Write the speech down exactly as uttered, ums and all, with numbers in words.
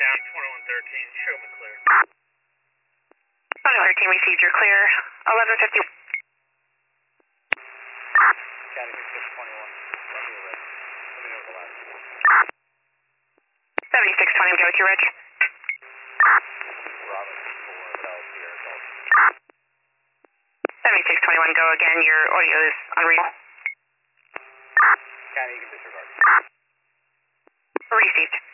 Southbound twenty-one thirteen, show me clear. twenty-one thirteen received, you're clear. eleven fifty. County six twenty-one, let me ready. Let me know the last one. seventy-six twenty, go with your reg. Robin four, Bell, Sierra Golf. seventy-six twenty-one, go again, your audio is unreadable. County, you can disregard. Received.